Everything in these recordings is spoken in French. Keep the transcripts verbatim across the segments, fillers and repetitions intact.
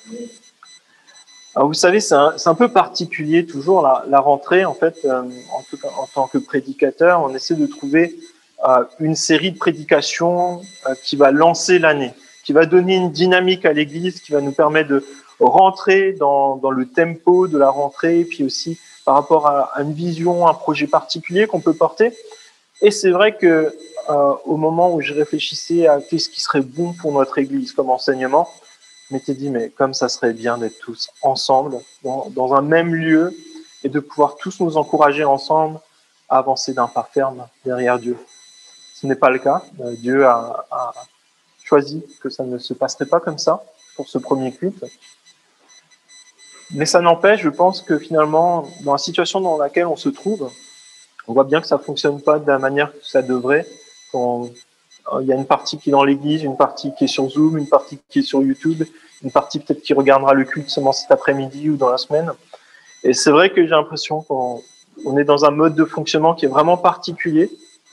Alors vous savez, c'est un, c'est un peu particulier toujours la, la rentrée. En fait, euh, en, tout cas, en tant que prédicateur, on essaie de trouver euh, une série de prédications euh, qui va lancer l'année, qui va donner une dynamique à l'Église, qui va nous permettre de rentrer dans, dans le tempo de la rentrée, puis aussi par rapport à, à une vision, un projet particulier qu'on peut porter. Et c'est vrai que euh, au moment où je réfléchissais à qu'est-ce qui serait bon pour notre Église comme enseignement, je m'étais dit, mais comme ça serait bien d'être tous ensemble, dans, dans un même lieu, et de pouvoir tous nous encourager ensemble à avancer d'un pas ferme derrière Dieu. Ce n'est pas le cas. Euh, Dieu a, a choisi que ça ne se passerait pas comme ça pour ce premier culte. Mais ça n'empêche, je pense que finalement, dans la situation dans laquelle on se trouve, on voit bien que ça fonctionne pas de la manière que ça devrait. Quand il y a une partie qui est dans l'église, une partie qui est sur Zoom, une partie qui est sur YouTube, une partie peut-être qui regardera le culte seulement cet après-midi ou dans la semaine. Et c'est vrai que j'ai l'impression qu'on on est dans un mode de fonctionnement qui est vraiment particulier.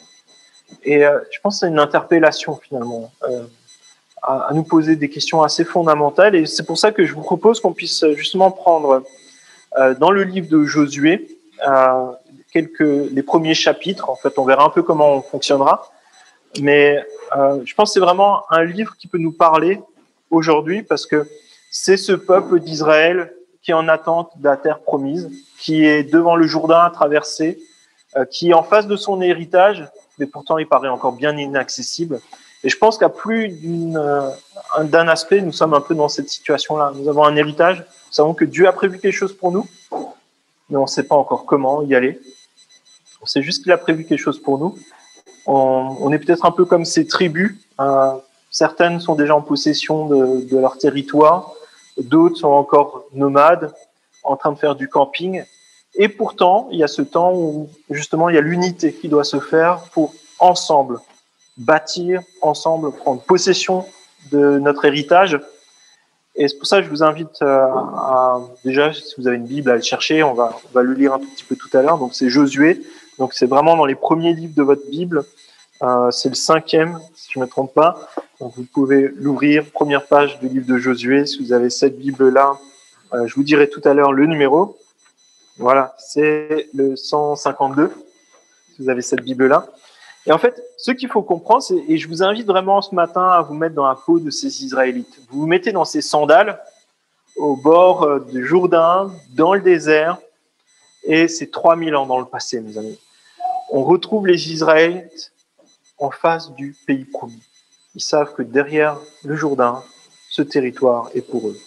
Et euh, je pense que c'est une interpellation finalement, euh, à, à nous poser des questions assez fondamentales. Et c'est pour ça que je vous propose qu'on puisse justement prendre euh, dans le livre de Josué euh, quelques les premiers chapitres. En fait, on verra un peu comment on fonctionnera. Mais euh, je pense que c'est vraiment un livre qui peut nous parler aujourd'hui parce que c'est ce peuple d'Israël qui est en attente de la terre promise, qui est devant le Jourdain à traverser, euh, qui est en face de son héritage, mais pourtant il paraît encore bien inaccessible. Et je pense qu'à plus d'une, euh, d'un aspect, nous sommes un peu dans cette situation-là. Nous avons un héritage, nous savons que Dieu a prévu quelque chose pour nous, mais on ne sait pas encore comment y aller. On sait juste qu'il a prévu quelque chose pour nous. On, on est peut-être un peu comme ces tribus. Euh, certaines sont déjà en possession de, de leur territoire, d'autres sont encore nomades, en train de faire du camping. Et pourtant, il y a ce temps où justement il y a l'unité qui doit se faire pour ensemble bâtir, ensemble prendre possession de notre héritage. Et c'est pour ça que je vous invite à, à déjà, si vous avez une Bible, à le chercher. On va, on va le lire un tout petit peu tout à l'heure. Donc c'est Josué. Donc c'est vraiment dans les premiers livres de votre Bible. Euh, c'est le cinquième, si je ne me trompe pas. Donc vous pouvez l'ouvrir, première page du livre de Josué. Si vous avez cette Bible-là, euh, je vous dirai tout à l'heure le numéro. Voilà, c'est le cent cinquante-deux, si vous avez cette Bible-là. Et en fait, ce qu'il faut comprendre, c'est, et je vous invite vraiment ce matin à vous mettre dans la peau de ces Israélites. Vous vous mettez dans ces sandales, au bord du Jourdain, dans le désert, et c'est trois mille ans dans le passé, mes amis. On retrouve les Israélites en face du pays promis. Ils savent que derrière le Jourdain, ce territoire est pour eux.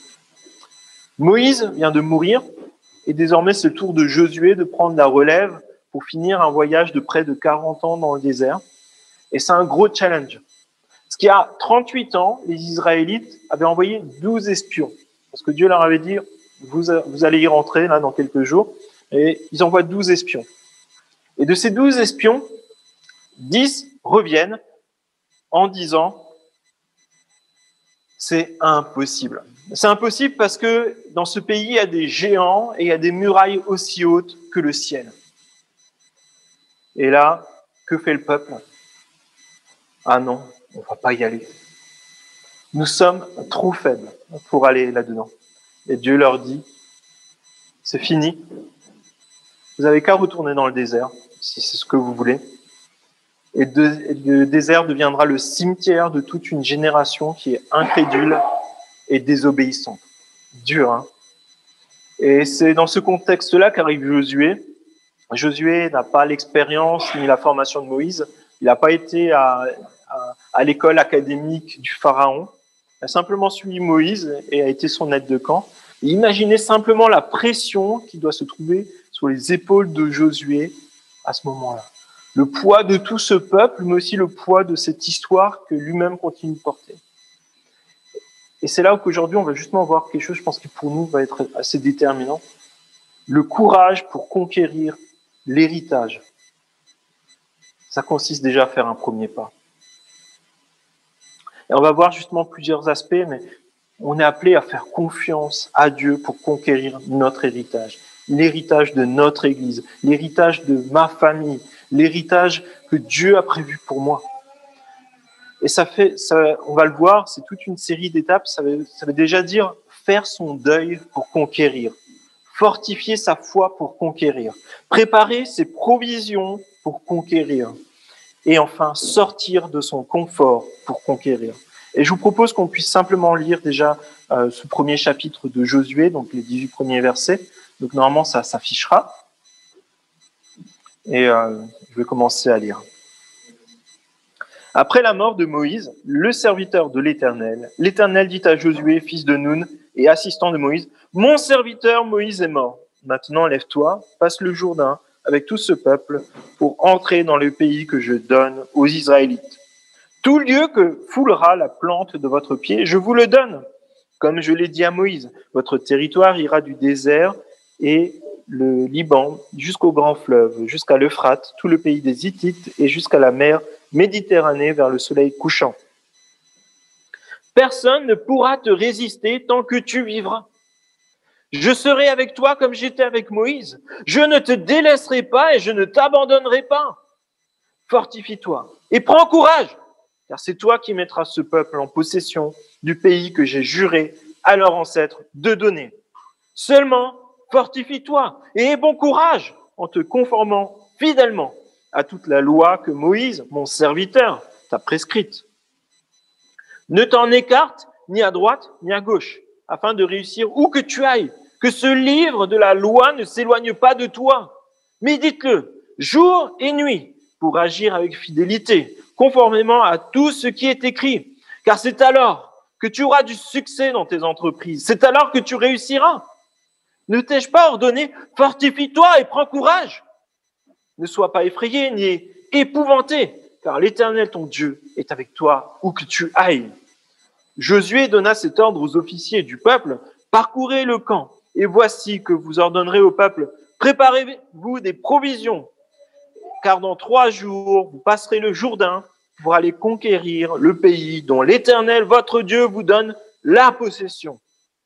Moïse vient de mourir, et désormais c'est le tour de Josué de prendre la relève pour finir un voyage de près de quarante ans dans le désert. Et c'est un gros challenge. Parce qu'il y a trente-huit ans, les Israélites avaient envoyé douze espions. Parce que Dieu leur avait dit, vous, vous allez y rentrer là dans quelques jours. Et ils envoient douze espions. Et de ces douze espions, dix reviennent en disant, c'est impossible. C'est impossible parce que dans ce pays, il y a des géants et il y a des murailles aussi hautes que le ciel. Et là, que fait le peuple ? Ah non, on ne va pas y aller. Nous sommes trop faibles pour aller là-dedans. Et Dieu leur dit, c'est fini. Vous n'avez qu'à retourner dans le désert, si c'est ce que vous voulez. Et, de, et le désert deviendra le cimetière de toute une génération qui est incrédule et désobéissante. Dur, hein ? Et c'est dans ce contexte-là qu'arrive Josué. Josué n'a pas l'expérience ni la formation de Moïse. Il n'a pas été à, à, à l'école académique du Pharaon. Il a simplement suivi Moïse et a été son aide de camp. Et imaginez simplement la pression qui doit se trouver sur les épaules de Josué à ce moment-là. Le poids de tout ce peuple, mais aussi le poids de cette histoire que lui-même continue de porter. Et c'est là qu'aujourd'hui, on va justement voir quelque chose, je pense, qui pour nous va être assez déterminant. Le courage pour conquérir l'héritage. Ça consiste déjà à faire un premier pas. Et on va voir justement plusieurs aspects, mais on est appelé à faire confiance à Dieu pour conquérir notre héritage. L'héritage de notre Église, l'héritage de ma famille, l'héritage que Dieu a prévu pour moi. Et ça fait, ça, on va le voir, c'est toute une série d'étapes. Ça veut, ça veut déjà dire faire son deuil pour conquérir, fortifier sa foi pour conquérir, préparer ses provisions pour conquérir, et enfin sortir de son confort pour conquérir. Et je vous propose qu'on puisse simplement lire déjà euh, ce premier chapitre de Josué, donc les dix-huit premiers versets. Donc normalement, ça s'affichera. Et euh, je vais commencer à lire. Après la mort de Moïse, le serviteur de l'Éternel, l'Éternel dit à Josué, fils de Nun et assistant de Moïse, « Mon serviteur Moïse est mort. Maintenant, lève-toi, passe le Jourdain avec tout ce peuple pour entrer dans le pays que je donne aux Israélites. Tout lieu que foulera la plante de votre pied, je vous le donne. Comme je l'ai dit à Moïse, votre territoire ira du désert et le Liban jusqu'au grand fleuve, jusqu'à l'Euphrate, tout le pays des Hittites et jusqu'à la mer Méditerranée vers le soleil couchant. Personne ne pourra te résister tant que tu vivras. Je serai avec toi comme j'étais avec Moïse. Je ne te délaisserai pas et je ne t'abandonnerai pas. Fortifie-toi et prends courage, car c'est toi qui mettras ce peuple en possession du pays que j'ai juré à leurs ancêtres de donner. Seulement, fortifie-toi et aie bon courage en te conformant fidèlement à toute la loi que Moïse, mon serviteur, t'a prescrite. Ne t'en écarte ni à droite ni à gauche, afin de réussir où que tu ailles, que ce livre de la loi ne s'éloigne pas de toi. Médite-le jour et nuit pour agir avec fidélité, conformément à tout ce qui est écrit, car c'est alors que tu auras du succès dans tes entreprises, c'est alors que tu réussiras. Ne t'ai-je pas ordonné, fortifie-toi et prends courage. Ne sois pas effrayé ni épouvanté, car l'Éternel, ton Dieu, est avec toi où que tu ailles. Josué donna cet ordre aux officiers du peuple, parcourez le camp, et voici que vous ordonnerez au peuple, préparez-vous des provisions, car dans trois jours, vous passerez le Jourdain pour aller conquérir le pays dont l'Éternel, votre Dieu, vous donne la possession.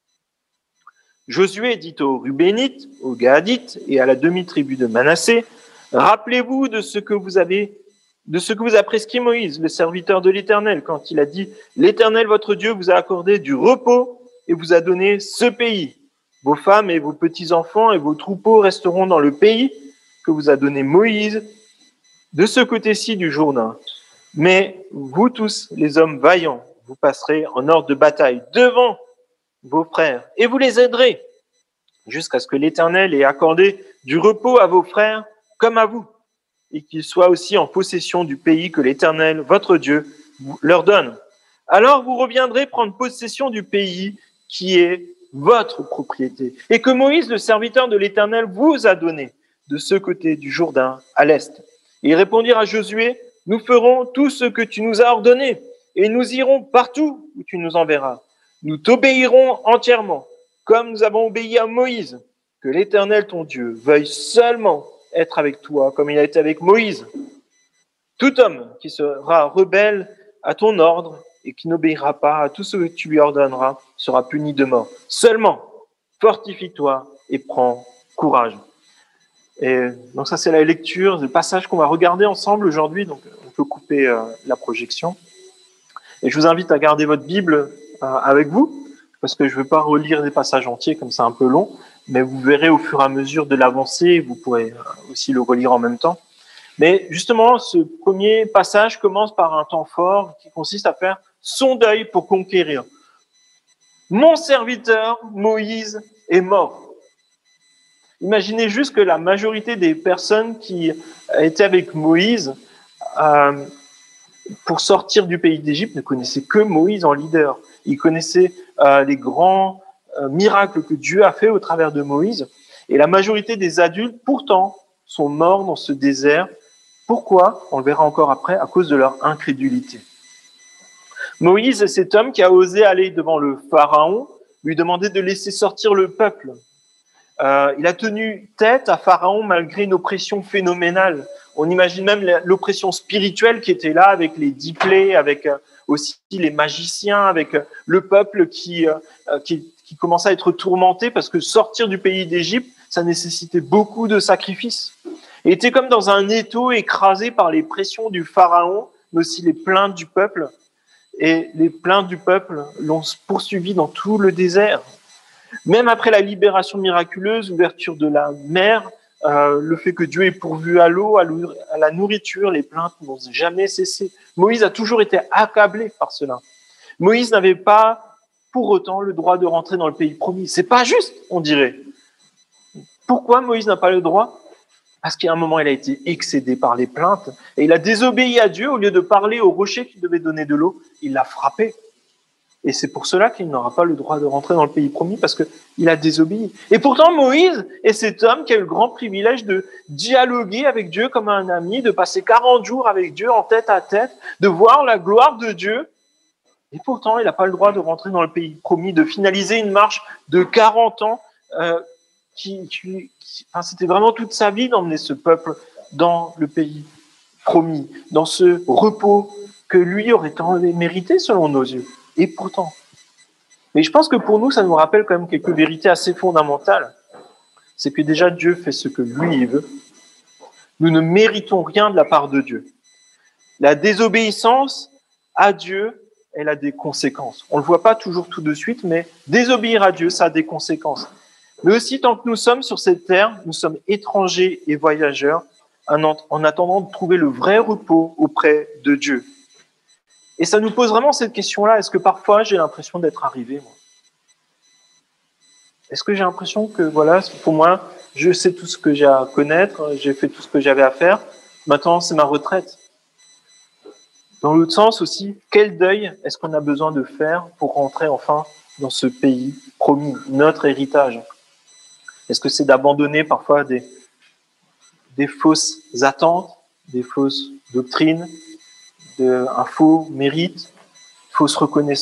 Josué dit aux Rubénites, aux Gadites et à la demi-tribu de Manassé, rappelez-vous de ce que vous avez, de ce que vous a prescrit Moïse, le serviteur de l'Éternel, quand il a dit, l'Éternel, votre Dieu, vous a accordé du repos et vous a donné ce pays. Vos femmes et vos petits-enfants et vos troupeaux resteront dans le pays que vous a donné Moïse, de ce côté-ci du Jourdain. Mais vous tous, les hommes vaillants, vous passerez en ordre de bataille devant vos frères, et vous les aiderez, jusqu'à ce que l'Éternel ait accordé du repos à vos frères comme à vous, et qu'ils soient aussi en possession du pays que l'Éternel, votre Dieu, leur donne. Alors vous reviendrez prendre possession du pays qui est votre propriété, et que Moïse, le serviteur de l'Éternel, vous a donné de ce côté du Jourdain à l'est. Et ils répondirent à Josué, nous ferons tout ce que tu nous as ordonné, et nous irons partout où tu nous enverras. Nous t'obéirons entièrement, comme nous avons obéi à Moïse. Que l'Éternel, ton Dieu, veuille seulement être avec toi, comme il a été avec Moïse. Tout homme qui sera rebelle à ton ordre et qui n'obéira pas à tout ce que tu lui ordonneras sera puni de mort. Seulement, fortifie-toi et prends courage. Et donc ça, c'est la lecture, le passage qu'on va regarder ensemble aujourd'hui. Donc, on peut couper euh, la projection. Et je vous invite à garder votre Bible avec vous, parce que je ne vais pas relire des passages entiers, comme c'est un peu long, mais vous verrez au fur et à mesure de l'avancée, vous pourrez aussi le relire en même temps. Mais justement, ce premier passage commence par un temps fort qui consiste à faire son deuil pour conquérir. Mon serviteur Moïse est mort. Imaginez juste que la majorité des personnes qui étaient avec Moïse euh, pour sortir du pays d'Égypte ne connaissaient que Moïse en leader. Ils connaissaient euh, les grands euh, miracles que Dieu a fait au travers de Moïse. Et la majorité des adultes, pourtant, sont morts dans ce désert. Pourquoi ? On le verra encore après, à cause de leur incrédulité. Moïse est cet homme qui a osé aller devant le Pharaon, lui demander de laisser sortir le peuple. Euh, il a tenu tête à Pharaon malgré une oppression phénoménale. On imagine même l'oppression spirituelle qui était là avec les dix plaies, avec aussi les magiciens, avec le peuple qui, qui, qui commençait à être tourmenté parce que sortir du pays d'Égypte, ça nécessitait beaucoup de sacrifices. Il était comme dans un étau écrasé par les pressions du Pharaon, mais aussi les plaintes du peuple. Et les plaintes du peuple l'ont poursuivi dans tout le désert. Même après la libération miraculeuse, l'ouverture de la mer, euh, le fait que Dieu ait pourvu à l'eau, à la nourriture, les plaintes n'ont jamais cessé. Moïse a toujours été accablé par cela. Moïse n'avait pas pour autant le droit de rentrer dans le pays promis. C'est pas juste, on dirait. Pourquoi Moïse n'a pas le droit ? Parce qu'à un moment, il a été excédé par les plaintes et il a désobéi à Dieu. Au lieu de parler au rocher qui devait donner de l'eau, il l'a frappé. Et c'est pour cela qu'il n'aura pas le droit de rentrer dans le pays promis, parce qu'il a désobéi. Et pourtant, Moïse est cet homme qui a eu le grand privilège de dialoguer avec Dieu comme un ami, de passer quarante jours avec Dieu en tête à tête, de voir la gloire de Dieu. Et pourtant, il n'a pas le droit de rentrer dans le pays promis, de finaliser une marche de quarante ans. Euh, qui, qui, qui, enfin, c'était vraiment toute sa vie d'emmener ce peuple dans le pays promis, dans ce repos que lui aurait tant mérité selon nos yeux. Et pourtant. Mais je pense que pour nous, ça nous rappelle quand même quelques vérités assez fondamentales. C'est que déjà, Dieu fait ce que lui, il veut. Nous ne méritons rien de la part de Dieu. La désobéissance à Dieu, elle a des conséquences. On ne le voit pas toujours tout de suite, mais désobéir à Dieu, ça a des conséquences. Mais aussi, tant que nous sommes sur cette terre, nous sommes étrangers et voyageurs en attendant de trouver le vrai repos auprès de Dieu. Et ça nous pose vraiment cette question-là. Est-ce que parfois j'ai l'impression d'être arrivé, moi ? Est-ce que j'ai l'impression que, voilà, pour moi, je sais tout ce que j'ai à connaître, j'ai fait tout ce que j'avais à faire, maintenant c'est ma retraite. Dans l'autre sens aussi, quel deuil est-ce qu'on a besoin de faire pour rentrer enfin dans ce pays promis, notre héritage ? Est-ce que c'est d'abandonner parfois des, des fausses attentes, des fausses doctrines, de, un faux mérite, fausse reconnaissance ?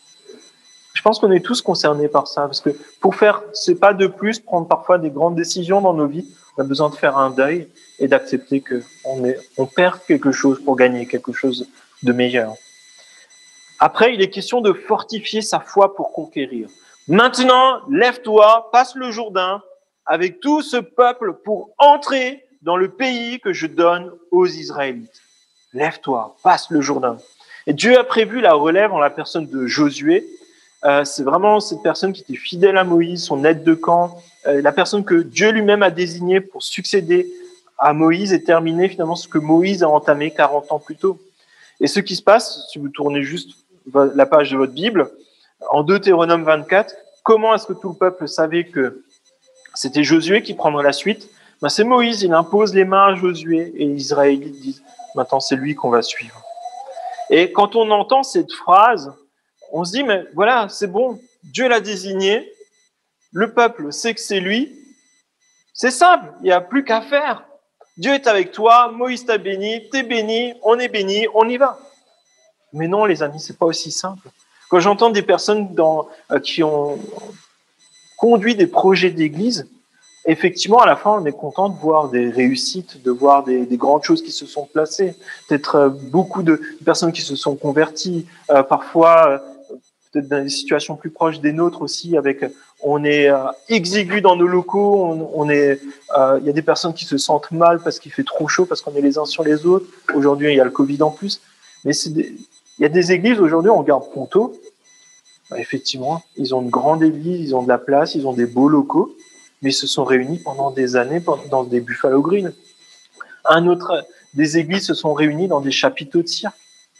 Je pense qu'on est tous concernés par ça, parce que pour faire ces pas de plus, prendre parfois des grandes décisions dans nos vies, on a besoin de faire un deuil et d'accepter qu'on est, on perd quelque chose pour gagner quelque chose de meilleur. Après, il est question de fortifier sa foi pour conquérir. Maintenant, lève-toi, passe le Jourdain avec tout ce peuple pour entrer dans le pays que je donne aux Israélites. Lève-toi, passe le Jourdain. Et Dieu a prévu la relève en la personne de Josué. Euh, c'est vraiment cette personne qui était fidèle à Moïse, son aide de camp, euh, la personne que Dieu lui-même a désignée pour succéder à Moïse et terminer finalement ce que Moïse a entamé quarante ans plus tôt. Et ce qui se passe, si vous tournez juste la page de votre Bible, en Deutéronome vingt-quatre, comment est-ce que tout le peuple savait que c'était Josué qui prendrait la suite ? Ben, c'est Moïse, il impose les mains à Josué et les Israélites disent « maintenant c'est lui qu'on va suivre ». Et quand on entend cette phrase, on se dit, mais voilà, c'est bon, Dieu l'a désigné, le peuple sait que c'est lui, c'est simple, il n'y a plus qu'à faire. Dieu est avec toi, Moïse t'a béni, t'es béni, on est béni, on y va. Mais non, les amis, c'est pas aussi simple. Quand j'entends des personnes dans, euh, qui ont conduit des projets d'église, effectivement, à la fin, on est content de voir des réussites, de voir des, des grandes choses qui se sont placées, peut-être euh, beaucoup de personnes qui se sont converties, euh, parfois... Euh, peut-être dans des situations plus proches des nôtres aussi, avec on est euh, exigus dans nos locaux, on, on est, euh, il y a des personnes qui se sentent mal parce qu'il fait trop chaud, parce qu'on est les uns sur les autres. Aujourd'hui, il y a le Covid en plus. Mais c'est des, il y a des églises aujourd'hui, on regarde Ponto, bah, effectivement, ils ont une grande église, ils ont de la place, ils ont des beaux locaux, mais ils se sont réunis pendant des années dans des Buffalo Green. Un autre, des églises se sont réunies dans des chapiteaux de cirque.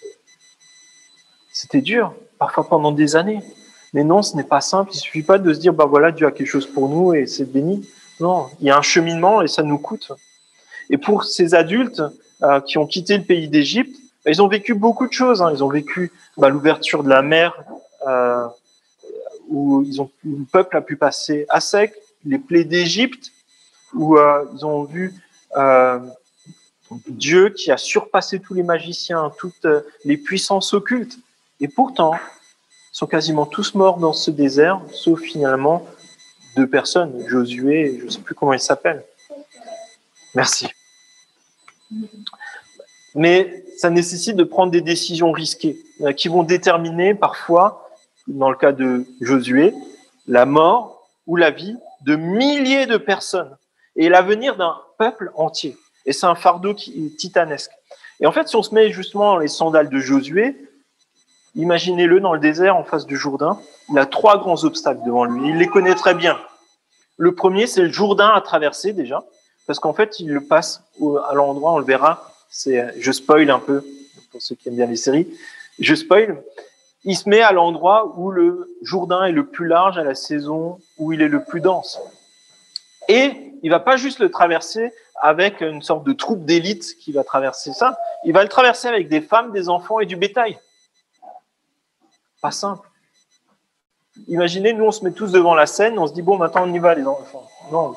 C'était dur, parfois pendant des années. Mais non, ce n'est pas simple. Il ne suffit pas de se dire, bah voilà, Dieu a quelque chose pour nous et c'est béni. Non, il y a un cheminement et ça nous coûte. Et pour ces adultes euh, qui ont quitté le pays d'Égypte, bah, ils ont vécu beaucoup de choses. Hein. Ils ont vécu bah, l'ouverture de la mer, euh, où, ils ont, où le peuple a pu passer à sec, les plaies d'Égypte, où euh, ils ont vu euh, Dieu qui a surpassé tous les magiciens, toutes les puissances occultes. Et pourtant, ils sont quasiment tous morts dans ce désert, sauf finalement deux personnes, Josué, je ne sais plus comment il s'appelle. Merci. Mais ça nécessite de prendre des décisions risquées, qui vont déterminer parfois, dans le cas de Josué, la mort ou la vie de milliers de personnes et l'avenir d'un peuple entier. Et c'est un fardeau qui est titanesque. Et en fait, si on se met justement dans les sandales de Josué, Imaginez-le dans le désert, en face du Jourdain. Il a trois grands obstacles devant lui. Il les connaît très bien. Le premier, c'est le Jourdain à traverser déjà, parce qu'en fait, il le passe à l'endroit, on le verra. C'est, je spoil un peu pour ceux qui aiment bien les séries. Je spoil. Il se met à l'endroit où le Jourdain est le plus large à la saison où il est le plus dense. Et il va pas juste le traverser avec une sorte de troupe d'élite qui va traverser ça. Il va le traverser avec des femmes, des enfants et du bétail. Pas simple. Imaginez, nous, on se met tous devant la scène, on se dit, bon, maintenant, on y va, les enfants. Non.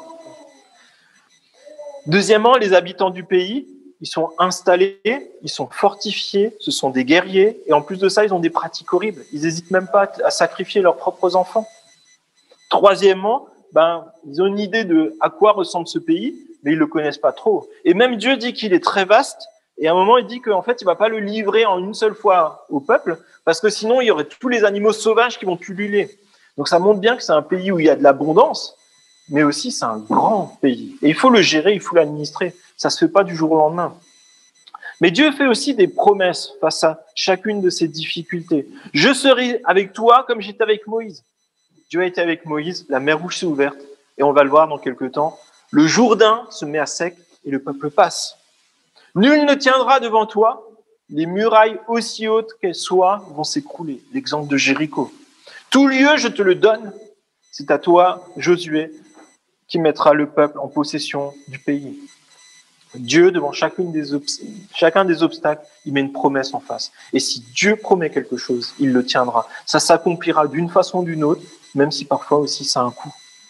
Deuxièmement, les habitants du pays, ils sont installés, ils sont fortifiés, ce sont des guerriers, et en plus de ça, ils ont des pratiques horribles. Ils n'hésitent même pas à sacrifier leurs propres enfants. Troisièmement, ben, ils ont une idée de à quoi ressemble ce pays, mais ils le connaissent pas trop. Et même Dieu dit qu'il est très vaste, et à un moment, il dit qu'en fait, il va pas le livrer en une seule fois au peuple, parce que sinon, il y aurait tous les animaux sauvages qui vont pulluler. Donc, ça montre bien que c'est un pays où il y a de l'abondance, mais aussi c'est un grand pays. Et il faut le gérer, il faut l'administrer. Ça se fait pas du jour au lendemain. Mais Dieu fait aussi des promesses face à chacune de ces difficultés. Je serai avec toi comme j'étais avec Moïse. Dieu a été avec Moïse, la mer Rouge s'est ouverte, et on va le voir dans quelques temps. Le Jourdain se met à sec et le peuple passe. Nul ne tiendra devant toi, les murailles aussi hautes qu'elles soient vont s'écrouler. L'exemple de Jéricho. Tout lieu, je te le donne, c'est à toi, Josué, qui mettra le peuple en possession du pays. Dieu, devant chacune des obs- chacun des obstacles, il met une promesse en face. Et si Dieu promet quelque chose, il le tiendra. Ça s'accomplira d'une façon ou d'une autre, même si parfois aussi ça a un coût.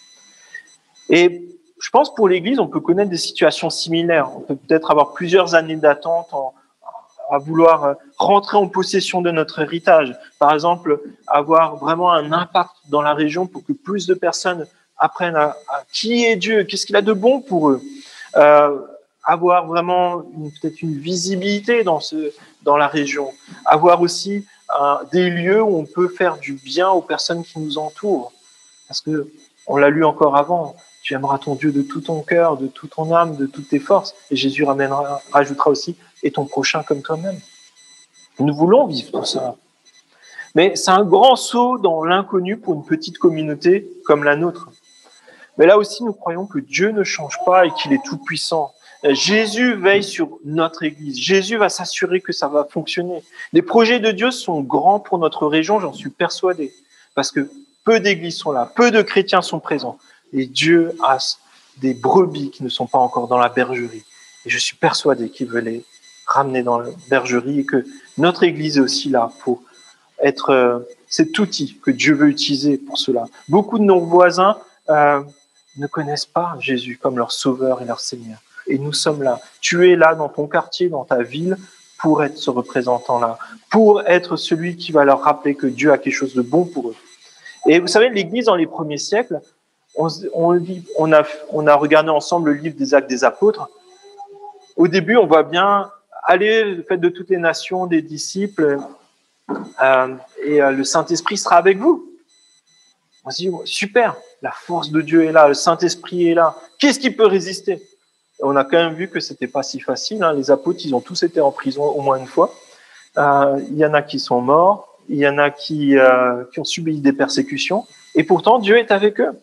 Et je pense pour l'Église, on peut connaître des situations similaires. On peut peut-être avoir plusieurs années d'attente en, à vouloir rentrer en possession de notre héritage. Par exemple, avoir vraiment un impact dans la région pour que plus de personnes apprennent à, à qui est Dieu, qu'est-ce qu'il a de bon pour eux. Euh, avoir vraiment une, peut-être une visibilité dans, ce, dans la région. Avoir aussi euh, des lieux où on peut faire du bien aux personnes qui nous entourent. Parce que, on l'a lu encore avant, tu aimeras ton Dieu de tout ton cœur, de toute ton âme, de toutes tes forces. Et Jésus ramènera, rajoutera aussi, et ton prochain comme toi-même. Nous voulons vivre tout ça. Mais c'est un grand saut dans l'inconnu pour une petite communauté comme la nôtre. Mais là aussi, nous croyons que Dieu ne change pas et qu'il est tout-puissant. Jésus veille sur notre Église. Jésus va s'assurer que ça va fonctionner. Les projets de Dieu sont grands pour notre région, j'en suis persuadé. Parce que peu d'églises sont là, peu de chrétiens sont présents. Et Dieu a des brebis qui ne sont pas encore dans la bergerie. Et je suis persuadé qu'il veut les ramener dans la bergerie et que notre Église est aussi là pour être euh, cet outil que Dieu veut utiliser pour cela. Beaucoup de nos voisins euh, ne connaissent pas Jésus comme leur sauveur et leur Seigneur. Et nous sommes là. Tu es là dans ton quartier, dans ta ville, pour être ce représentant-là, pour être celui qui va leur rappeler que Dieu a quelque chose de bon pour eux. Et vous savez, l'Église, dans les premiers siècles, on, on, on, a, on a regardé ensemble le livre des Actes des Apôtres. Au début, on voit bien, allez, faites de toutes les nations des disciples, euh, et euh, le Saint-Esprit sera avec vous. On se dit, super, la force de Dieu est là, le Saint-Esprit est là. Qu'est-ce qui peut résister ? Et on a quand même vu que c'était pas si facile. Hein. Les apôtres, ils ont tous été en prison au moins une fois. Euh, il y en a qui sont morts, il y en a qui, euh, qui ont subi des persécutions, et pourtant Dieu est avec eux.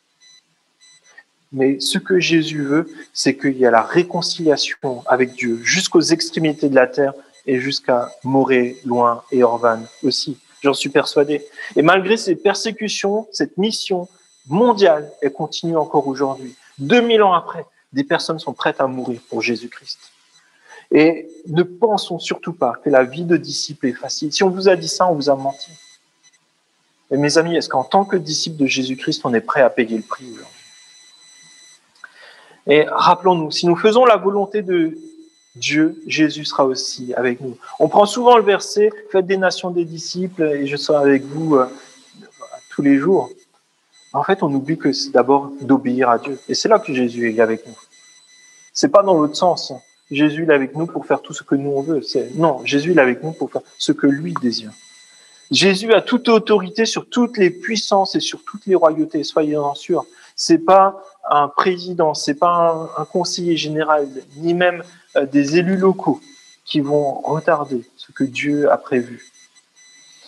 Mais ce que Jésus veut, c'est qu'il y a la réconciliation avec Dieu jusqu'aux extrémités de la terre et jusqu'à Morée, Loin et Orvan aussi. J'en suis persuadé. Et malgré ces persécutions, cette mission mondiale, elle continue encore aujourd'hui. deux mille ans après, des personnes sont prêtes à mourir pour Jésus-Christ. Et ne pensons surtout pas que la vie de disciple est facile. Si on vous a dit ça, on vous a menti. Et mes amis, est-ce qu'en tant que disciple de Jésus-Christ, on est prêt à payer le prix aujourd'hui ? Et rappelons-nous, si nous faisons la volonté de Dieu, Jésus sera aussi avec nous. On prend souvent le verset « Faites des nations des disciples et je serai avec vous euh, tous les jours ». En fait, on oublie que c'est d'abord d'obéir à Dieu. Et c'est là que Jésus est avec nous. C'est pas dans l'autre sens. Jésus est avec nous pour faire tout ce que nous on veut. C'est... Non, Jésus est avec nous pour faire ce que lui désire. Jésus a toute autorité sur toutes les puissances et sur toutes les royautés, soyez-en sûrs. C'est pas un président, c'est pas un, un conseiller général, ni même euh, des élus locaux qui vont retarder ce que Dieu a prévu.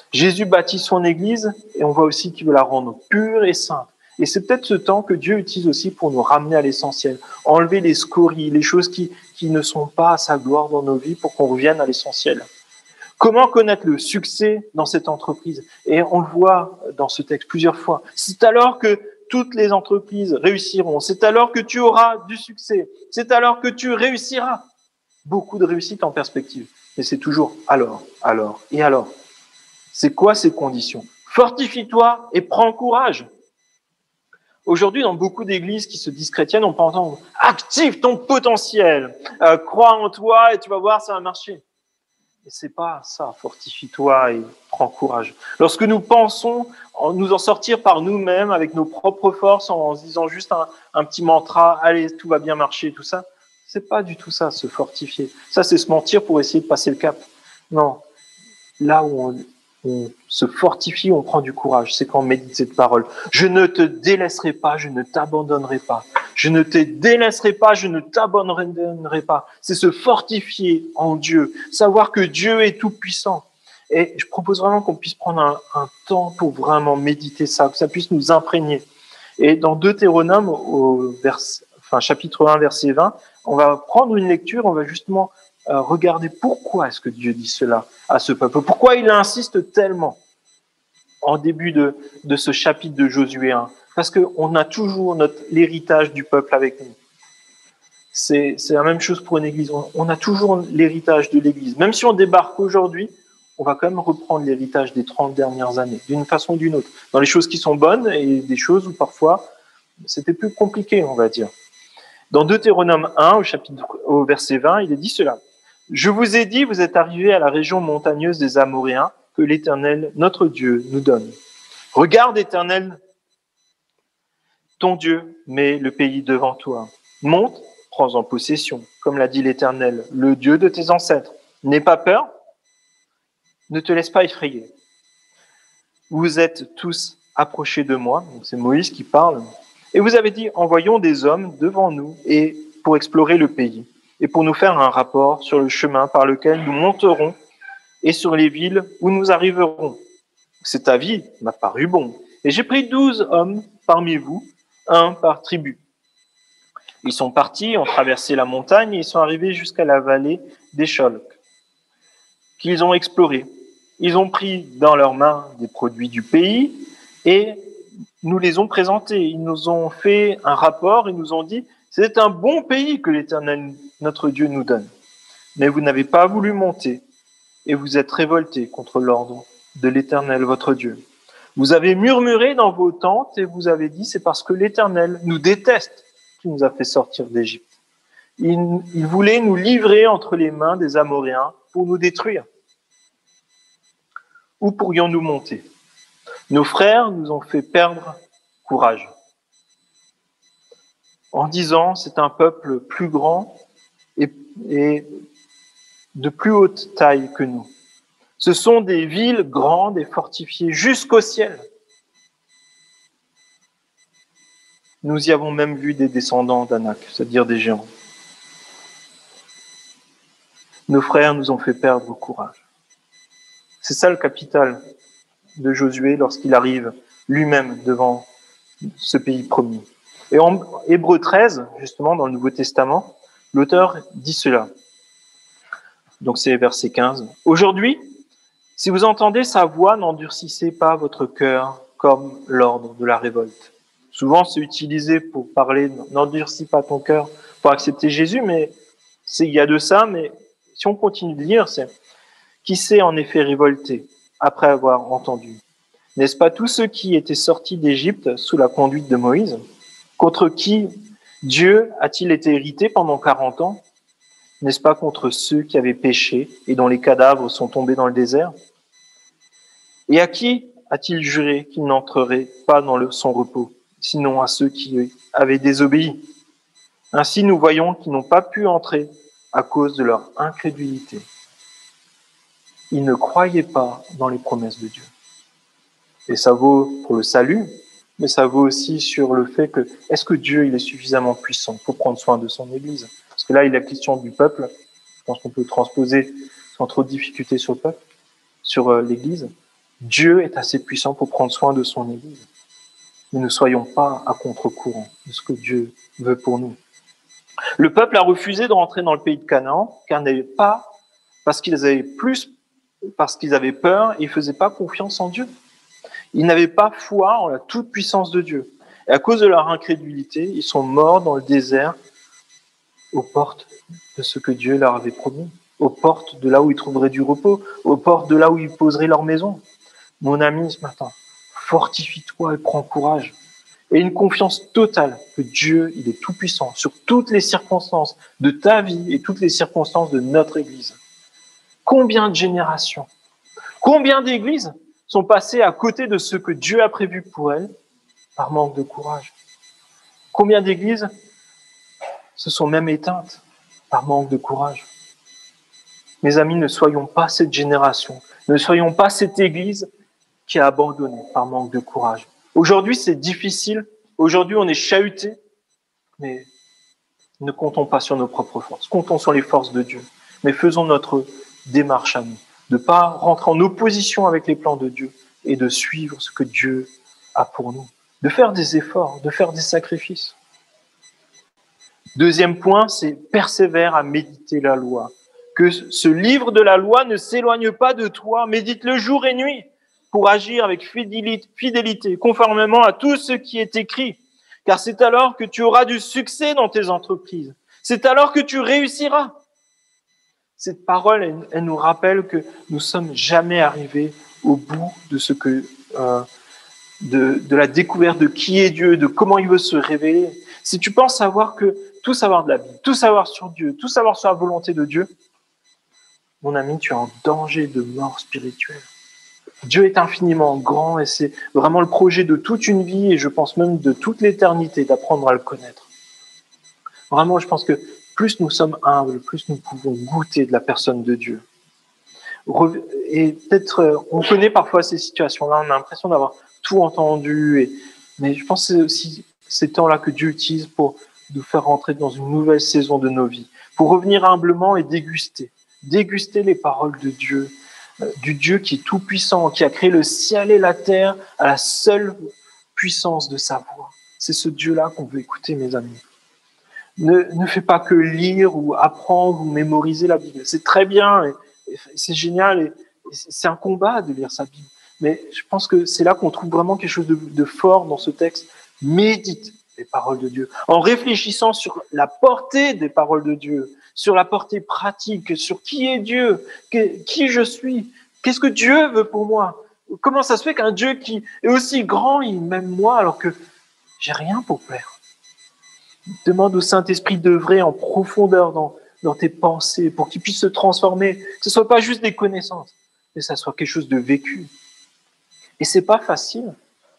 Jésus bâtit son Église et on voit aussi qu'il veut la rendre pure et sainte. Et c'est peut-être ce temps que Dieu utilise aussi pour nous ramener à l'essentiel, enlever les scories, les choses qui, qui ne sont pas à sa gloire dans nos vies pour qu'on revienne à l'essentiel. Comment connaître le succès dans cette entreprise? Et on le voit dans ce texte plusieurs fois. C'est alors que toutes les entreprises réussiront. C'est alors que tu auras du succès. C'est alors que tu réussiras. Beaucoup de réussite en perspective. Mais c'est toujours alors, alors et alors. C'est quoi ces conditions? Fortifie-toi et prends courage. Aujourd'hui, dans beaucoup d'églises qui se disent chrétiennes, on peut entendre « active ton potentiel, euh, crois en toi et tu vas voir, ça va marcher ». Et c'est pas ça, fortifie-toi et prends courage. Lorsque nous pensons en nous en sortir par nous-mêmes, avec nos propres forces, en se disant juste un, un petit mantra « allez, tout va bien marcher », tout ça, c'est pas du tout ça, se fortifier. Ça, c'est se mentir pour essayer de passer le cap. Non, là où on, on se fortifie, on prend du courage, c'est quand on médite cette parole. Je ne te délaisserai pas, je ne t'abandonnerai pas. Je ne te délaisserai pas, je ne t'abandonnerai pas. C'est se fortifier en Dieu, savoir que Dieu est tout puissant. Et je propose vraiment qu'on puisse prendre un, un temps pour vraiment méditer ça, que ça puisse nous imprégner. Et dans Deutéronome, au vers, enfin, chapitre un, verset vingt, on va prendre une lecture, on va justement euh, regarder pourquoi est-ce que Dieu dit cela à ce peuple, pourquoi il insiste tellement en début de, de ce chapitre de Josué un. Parce qu'on a toujours notre, l'héritage du peuple avec nous. C'est, c'est la même chose pour une église. On, on a toujours l'héritage de l'église. Même si on débarque aujourd'hui, on va quand même reprendre l'héritage des trente dernières années, d'une façon ou d'une autre. Dans les choses qui sont bonnes et des choses où parfois c'était plus compliqué, on va dire. Dans Deutéronome un, au, chapitre, au verset vingt, il est dit cela. « Je vous ai dit, vous êtes arrivés à la région montagneuse des Amoréens que l'Éternel, notre Dieu, nous donne. Regarde, Éternel, ton Dieu met le pays devant toi. Monte, prends-en possession, comme l'a dit l'Éternel, le Dieu de tes ancêtres. N'aie pas peur, ne te laisse pas effrayer. Vous êtes tous approchés de moi, » donc c'est Moïse qui parle, « et vous avez dit, envoyons des hommes devant nous et pour explorer le pays, et pour nous faire un rapport sur le chemin par lequel nous monterons et sur les villes où nous arriverons. Cet avis m'a paru bon, et j'ai pris douze hommes parmi vous, un par tribu. Ils sont partis, ont traversé la montagne et ils sont arrivés jusqu'à la vallée d'Écholk, qu'ils ont explorée. Ils ont pris dans leurs mains des produits du pays et nous les ont présentés. Ils nous ont fait un rapport, ils nous ont dit « c'est un bon pays que l'Éternel, notre Dieu, nous donne. Mais vous n'avez pas voulu monter et vous êtes révoltés contre l'ordre de l'Éternel, votre Dieu. Vous avez murmuré dans vos tentes et vous avez dit « c'est parce que l'Éternel nous déteste qui nous a fait sortir d'Égypte. Il, il voulait nous livrer entre les mains des Amoréens pour nous détruire. Où pourrions-nous monter? Nos frères nous ont fait perdre courage. En disant, c'est un peuple plus grand et, et de plus haute taille que nous. Ce sont des villes grandes et fortifiées jusqu'au ciel. Nous y avons même vu des descendants d'Anak, c'est-à-dire des géants. Nos frères nous ont fait perdre courage. » C'est ça le capital de Josué lorsqu'il arrive lui-même devant ce pays promis. Et en Hébreux treize, justement, dans le Nouveau Testament, l'auteur dit cela. Donc c'est verset quinze. « Aujourd'hui, si vous entendez sa voix, n'endurcissez pas votre cœur comme l'ordre de la révolte. » Souvent, c'est utilisé pour parler « n'endurcis pas ton cœur pour accepter Jésus », mais c'est, il y a de ça, mais si on continue de lire, c'est « qui s'est en effet révolté après avoir entendu ?» N'est-ce pas tous ceux qui étaient sortis d'Égypte sous la conduite de Moïse, contre qui Dieu a-t-il été irrité pendant quarante ans? N'est-ce pas contre ceux qui avaient péché et dont les cadavres sont tombés dans le désert? Et à qui a-t-il juré qu'il n'entrerait pas dans le, son repos, sinon à ceux qui avaient désobéi? Ainsi, nous voyons qu'ils n'ont pas pu entrer à cause de leur incrédulité. Ils ne croyaient pas dans les promesses de Dieu. Et ça vaut pour le salut, mais ça vaut aussi sur le fait que, est-ce que Dieu il est suffisamment puissant pour prendre soin de son Église? Parce que là, il est la question du peuple. Je pense qu'on peut transposer sans trop de difficultés sur le peuple, sur euh, l'Église. Dieu est assez puissant pour prendre soin de son Église. Mais ne soyons pas à contre-courant de ce que Dieu veut pour nous. Le peuple a refusé de rentrer dans le pays de Canaan, car n'avait pas, parce qu'ils avaient plus, parce qu'ils avaient peur et ils ne faisaient pas confiance en Dieu. Ils n'avaient pas foi en la toute-puissance de Dieu. Et à cause de leur incrédulité, ils sont morts dans le désert aux portes de ce que Dieu leur avait promis, aux portes de là où ils trouveraient du repos, aux portes de là où ils poseraient leur maison. Mon ami, ce matin, fortifie-toi et prends courage. Et une confiance totale que Dieu, il est tout-puissant sur toutes les circonstances de ta vie et toutes les circonstances de notre Église. Combien de générations, combien d'églises sont passées à côté de ce que Dieu a prévu pour elles par manque de courage? Combien d'églises se sont même éteintes par manque de courage? Mes amis, ne soyons pas cette génération, ne soyons pas cette Église qui a abandonné par manque de courage. Aujourd'hui, c'est difficile. Aujourd'hui, on est chahuté. Mais ne comptons pas sur nos propres forces. Comptons sur les forces de Dieu. Mais faisons notre démarche à nous. De ne pas rentrer en opposition avec les plans de Dieu et de suivre ce que Dieu a pour nous. De faire des efforts, de faire des sacrifices. Deuxième point, c'est persévère à méditer la loi. Que ce livre de la loi ne s'éloigne pas de toi. Médite-le jour et nuit, pour agir avec fidélité, conformément à tout ce qui est écrit. Car c'est alors que tu auras du succès dans tes entreprises. C'est alors que tu réussiras. Cette parole, elle, elle nous rappelle que nous ne sommes jamais arrivés au bout de ce que, euh, de, de la découverte de qui est Dieu, de comment il veut se révéler. Si tu penses savoir que tout savoir de la Bible, tout savoir sur Dieu, tout savoir sur la volonté de Dieu, mon ami, tu es en danger de mort spirituelle. Dieu est infiniment grand et c'est vraiment le projet de toute une vie et je pense même de toute l'éternité d'apprendre à le connaître. Vraiment, je pense que plus nous sommes humbles, plus nous pouvons goûter de la personne de Dieu. Et peut-être, on connaît parfois ces situations-là, on a l'impression d'avoir tout entendu, et, mais je pense que c'est aussi ces temps-là que Dieu utilise pour nous faire rentrer dans une nouvelle saison de nos vies, pour revenir humblement et déguster, déguster les paroles de Dieu, du Dieu qui est tout-puissant, qui a créé le ciel et la terre à la seule puissance de sa voix. C'est ce Dieu-là qu'on veut écouter, mes amis. Ne, ne fais pas que lire ou apprendre ou mémoriser la Bible. C'est très bien, et, et c'est génial, et, et c'est un combat de lire sa Bible. Mais je pense que c'est là qu'on trouve vraiment quelque chose de, de fort dans ce texte. Médite les paroles de Dieu, en réfléchissant sur la portée des paroles de Dieu, sur la portée pratique, sur qui est Dieu, qui je suis, qu'est-ce que Dieu veut pour moi. Comment ça se fait qu'un Dieu qui est aussi grand, il m'aime moi alors que j'ai rien pour plaire. Demande au Saint-Esprit d'œuvrer en profondeur dans, dans tes pensées pour qu'il puisse se transformer, que ce ne soit pas juste des connaissances, mais que ça soit quelque chose de vécu. Et c'est pas facile.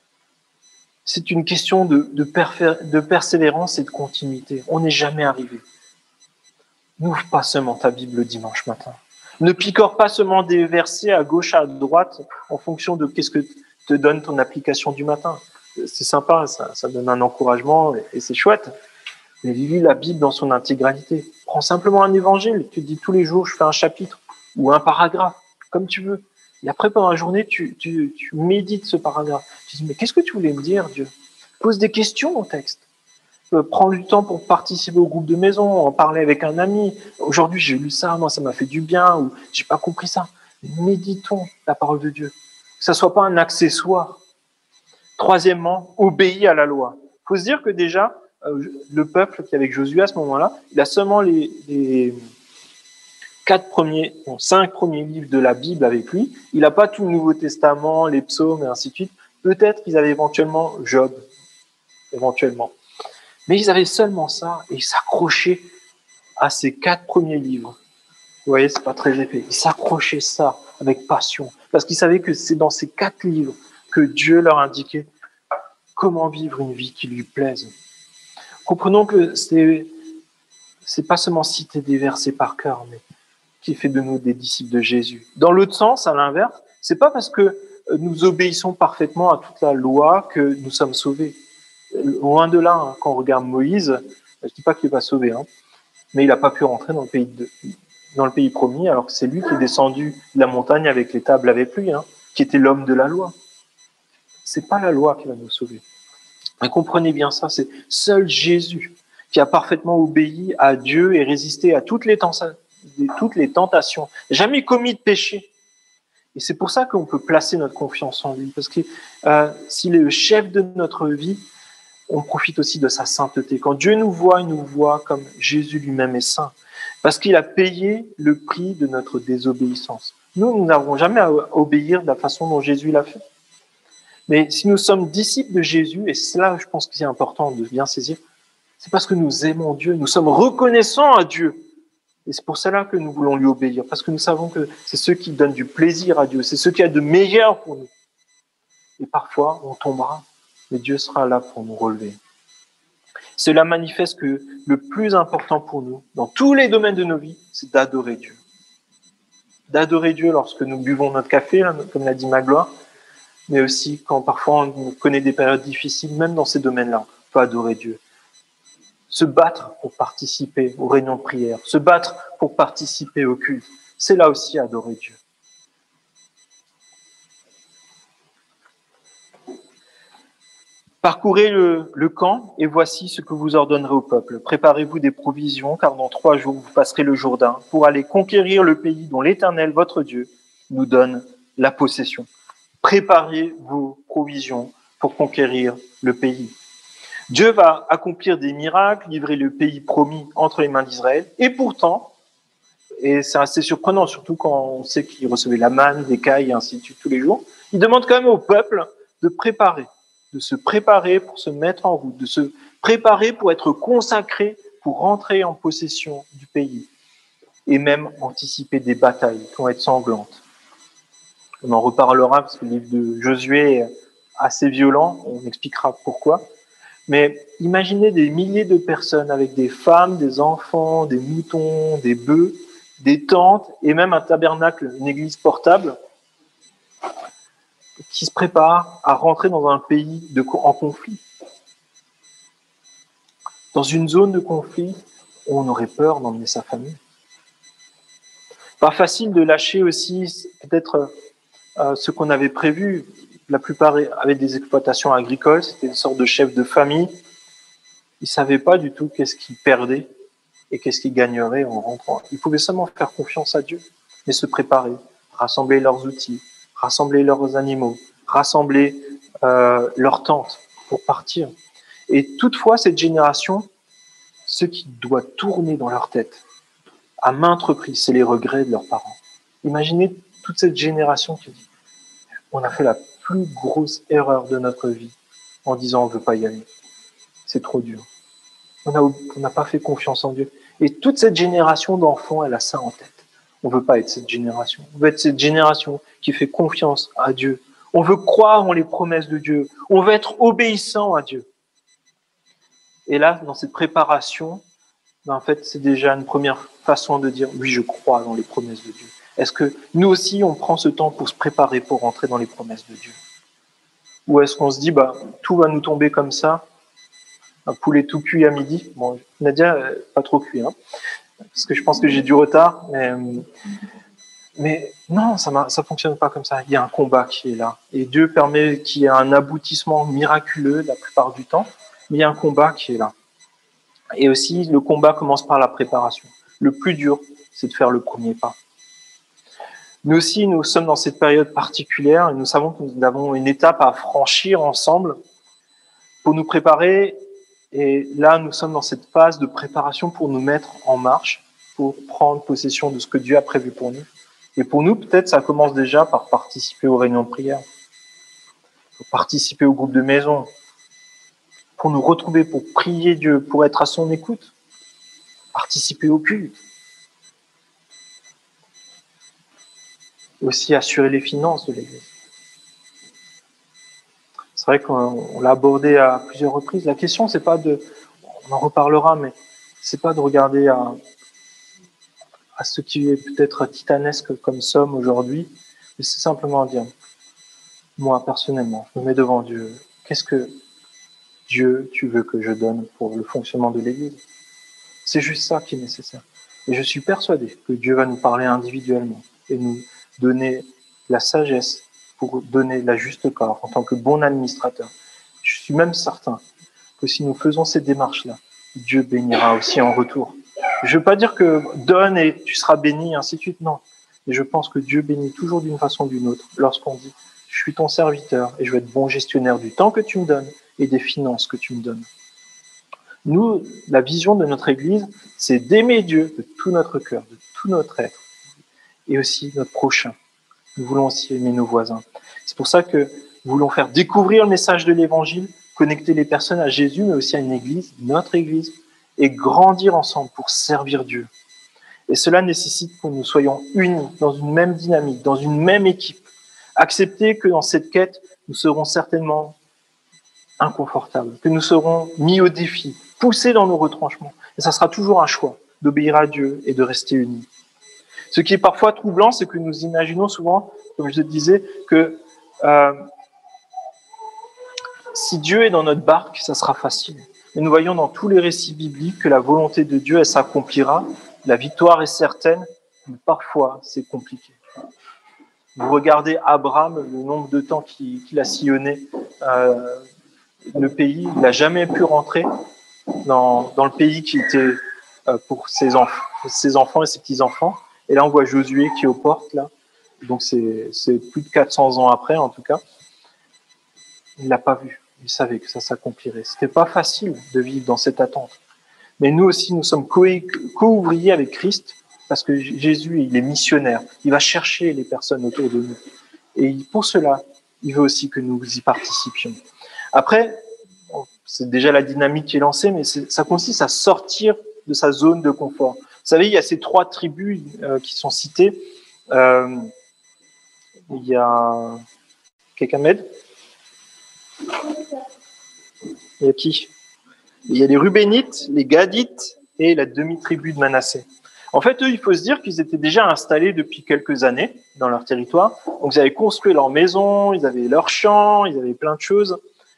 C'est une question de, de, perfer, de persévérance et de continuité. On n'est jamais arrivé. N'ouvre pas seulement ta Bible le dimanche matin. Ne picore pas seulement des versets à gauche, à droite, en fonction de qu'est-ce que te donne ton application du matin. C'est sympa, ça, ça donne un encouragement et, et c'est chouette. Mais lis la Bible dans son intégralité. Prends simplement un évangile. Tu te dis tous les jours, je fais un chapitre ou un paragraphe, comme tu veux. Et après, pendant la journée, tu, tu, tu médites ce paragraphe. Tu te dis, mais qu'est-ce que tu voulais me dire, Dieu? Pose des questions au texte. Euh, prends du temps pour participer au groupe de maison, en parler avec un ami. Aujourd'hui, j'ai lu ça, moi, ça m'a fait du bien, ou j'ai pas compris ça. Méditons la parole de Dieu. Que ça soit pas un accessoire. Troisièmement, obéis à la loi. Il faut se dire que déjà, euh, le peuple qui est avec Josué à ce moment-là, il a seulement les, les quatre premiers, bon, cinq premiers livres de la Bible avec lui. Il n'a pas tout le Nouveau Testament, les psaumes et ainsi de suite. Peut-être qu'ils avaient éventuellement Job, éventuellement. Mais ils avaient seulement ça et ils s'accrochaient à ces quatre premiers livres. Vous voyez, c'est pas très épais. Ils s'accrochaient ça avec passion parce qu'ils savaient que c'est dans ces quatre livres que Dieu leur indiquait comment vivre une vie qui lui plaise. Comprenons que c'est c'est pas seulement citer des versets par cœur, mais qui fait de nous des disciples de Jésus. Dans l'autre sens, à l'inverse, c'est pas parce que nous obéissons parfaitement à toute la loi que nous sommes sauvés. Loin de là, hein, quand on regarde Moïse, je dis pas qu'il n'est pas sauvé, hein, mais il n'a pas pu rentrer dans le pays de, dans le pays promis, alors que c'est lui qui est descendu de la montagne avec les tables avec lui, hein, qui était l'homme de la loi. C'est pas la loi qui va nous sauver. Mais comprenez bien ça, c'est seul Jésus qui a parfaitement obéi à Dieu et résisté à toutes les, tenta- toutes les tentations, jamais commis de péché. Et c'est pour ça qu'on peut placer notre confiance en lui, parce que euh, s'il est le chef de notre vie, on profite aussi de sa sainteté. Quand Dieu nous voit, il nous voit comme Jésus lui-même est saint, parce qu'il a payé le prix de notre désobéissance. Nous, nous n'avons jamais à obéir de la façon dont Jésus l'a fait. Mais si nous sommes disciples de Jésus, et c'est là, je pense que c'est important de bien saisir, c'est parce que nous aimons Dieu, nous sommes reconnaissants à Dieu. Et c'est pour cela que nous voulons lui obéir, parce que nous savons que c'est ce qui donne du plaisir à Dieu, c'est ce qu'il y a de meilleur pour nous. Et parfois, on tombera, mais Dieu sera là pour nous relever. Cela manifeste que le plus important pour nous, dans tous les domaines de nos vies, c'est d'adorer Dieu. D'adorer Dieu lorsque nous buvons notre café, comme l'a dit Magloire, mais aussi quand parfois on connaît des périodes difficiles, même dans ces domaines-là, on peut adorer Dieu. Se battre pour participer aux réunions de prière, se battre pour participer au culte, c'est là aussi adorer Dieu. Parcourez le, le camp et voici ce que vous ordonnerez au peuple. Préparez-vous des provisions, car dans trois jours vous passerez le Jourdain pour aller conquérir le pays dont l'Éternel, votre Dieu, nous donne la possession. Préparez vos provisions pour conquérir le pays. Dieu va accomplir des miracles, livrer le pays promis entre les mains d'Israël. Et pourtant, et c'est assez surprenant, surtout quand on sait qu'il recevait la manne, des cailles et ainsi de suite tous les jours, il demande quand même au peuple de préparer, de se préparer pour se mettre en route, de se préparer pour être consacré, pour rentrer en possession du pays et même anticiper des batailles qui vont être sanglantes. On en reparlera parce que le livre de Josué est assez violent, on expliquera pourquoi. Mais imaginez des milliers de personnes avec des femmes, des enfants, des moutons, des bœufs, des tentes et même un tabernacle, une église portable qui se prépare à rentrer dans un pays de, en conflit. Dans une zone de conflit où on aurait peur d'emmener sa famille. Pas facile de lâcher aussi peut-être euh, ce qu'on avait prévu. La plupart avaient des exploitations agricoles, c'était une sorte de chef de famille. Ils ne savaient pas du tout qu'est-ce qu'ils perdaient et qu'est-ce qu'ils gagneraient en rentrant. Ils pouvaient seulement faire confiance à Dieu, mais se préparer, rassembler leurs outils, rassembler leurs animaux, rassembler euh, leurs tentes pour partir. Et toutefois, cette génération, ce qui doit tourner dans leur tête, à maintes reprises, c'est les regrets de leurs parents. Imaginez toute cette génération qui dit « On a fait la plus grosse erreur de notre vie en disant « On ne veut pas y aller. C'est trop dur. » On n'a pas fait confiance en Dieu. Et toute cette génération d'enfants, elle a ça en tête. On ne veut pas être cette génération. On veut être cette génération qui fait confiance à Dieu. On veut croire en les promesses de Dieu. On veut être obéissant à Dieu. Et là, dans cette préparation, ben en fait, c'est déjà une première façon de dire « Oui, je crois dans les promesses de Dieu ». Est-ce que nous aussi, on prend ce temps pour se préparer, pour rentrer dans les promesses de Dieu? Ou est-ce qu'on se dit bah, « Tout va nous tomber comme ça ». Un poulet tout cuit à midi. Bon, Nadia, pas trop cuit, hein, parce que je pense que j'ai du retard. Mais, mais non, ça ne fonctionne pas comme ça. Il y a un combat qui est là. Et Dieu permet qu'il y ait un aboutissement miraculeux la plupart du temps, mais il y a un combat qui est là. Et aussi, le combat commence par la préparation. Le plus dur, c'est de faire le premier pas. Nous aussi, nous sommes dans cette période particulière et nous savons que nous avons une étape à franchir ensemble pour nous préparer. Et là, nous sommes dans cette phase de préparation pour nous mettre en marche, pour prendre possession de ce que Dieu a prévu pour nous. Et pour nous, peut-être, ça commence déjà par participer aux réunions de prière, pour participer au groupe de maison, pour nous retrouver, pour prier Dieu, pour être à son écoute, participer au culte. Aussi assurer les finances de l'Église. C'est vrai qu'on l'a abordé à plusieurs reprises. La question, c'est pas de, on en reparlera, mais c'est pas de regarder à, à ce qui est peut-être titanesque comme somme aujourd'hui, mais c'est simplement dire, moi personnellement, je me mets devant Dieu, qu'est-ce que Dieu, tu veux que je donne pour le fonctionnement de l'Église? C'est juste ça qui est nécessaire. Et je suis persuadé que Dieu va nous parler individuellement et nous donner la sagesse pour donner la juste part en tant que bon administrateur. Je suis même certain que si nous faisons ces démarches-là, Dieu bénira aussi en retour. Je ne veux pas dire que donne et tu seras béni, ainsi de suite, non. Mais je pense que Dieu bénit toujours d'une façon ou d'une autre lorsqu'on dit « Je suis ton serviteur et je vais être bon gestionnaire du temps que tu me donnes et des finances que tu me donnes. » Nous, la vision de notre Église, c'est d'aimer Dieu de tout notre cœur, de tout notre être, et aussi notre prochain. Nous voulons aussi aimer nos voisins. C'est pour ça que nous voulons faire découvrir le message de l'Évangile, connecter les personnes à Jésus, mais aussi à une Église, notre Église, et grandir ensemble pour servir Dieu. Et cela nécessite que nous soyons unis dans une même dynamique, dans une même équipe. Accepter que dans cette quête, nous serons certainement inconfortables, que nous serons mis au défi, poussés dans nos retranchements. Et ça sera toujours un choix d'obéir à Dieu et de rester unis. Ce qui est parfois troublant, c'est que nous imaginons souvent, comme je le disais, que euh, si Dieu est dans notre barque, ça sera facile. Mais nous voyons dans tous les récits bibliques que la volonté de Dieu, elle s'accomplira. La victoire est certaine, mais parfois c'est compliqué. Vous regardez Abraham, le nombre de temps qu'il, qu'il a sillonné euh, le pays, il n'a jamais pu rentrer dans, dans le pays qui était euh, pour ses, enf- ses enfants et ses petits-enfants. Et là, on voit Josué qui est aux portes, là. Donc, c'est, c'est plus de quatre cents ans après, en tout cas. Il ne l'a pas vu. Il savait que ça s'accomplirait. C'était pas facile de vivre dans cette attente. Mais nous aussi, nous sommes co- co-ouvriers avec Christ, parce que Jésus, il est missionnaire. Il va chercher les personnes autour de nous. Et pour cela, il veut aussi que nous y participions. Après, bon, c'est déjà la dynamique qui est lancée, mais c'est, ça consiste à sortir de sa zone de confort. Vous savez, il y a ces trois tribus euh, qui sont citées. Euh, il y a... Quelqu'un m'aide ? Il y a qui ? Il y a les Rubénites, les Gadites et la demi-tribu de Manassé. En fait, eux, il faut se dire qu'ils étaient déjà installés depuis quelques années dans leur territoire. Donc, ils avaient construit leur maison, ils avaient leur champ, ils avaient plein de choses.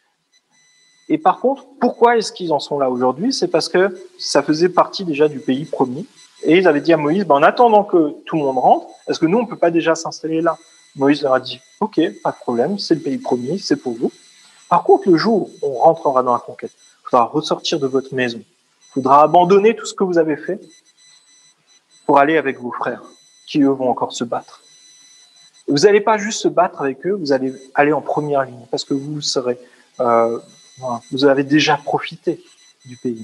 Et par contre, pourquoi est-ce qu'ils en sont là aujourd'hui ? C'est parce que ça faisait partie déjà du pays promis. Et ils avaient dit à Moïse, ben, en attendant que tout le monde rentre, est-ce que nous, on ne peut pas déjà s'installer là ? Moïse leur a dit, ok, pas de problème, c'est le pays promis, c'est pour vous. Par contre, le jour où on rentrera dans la conquête, il faudra ressortir de votre maison. Il faudra abandonner tout ce que vous avez fait pour aller avec vos frères, qui eux vont encore se battre. Et vous n'allez pas juste se battre avec eux, vous allez aller en première ligne, parce que vous serez, euh, vous avez déjà profité du pays.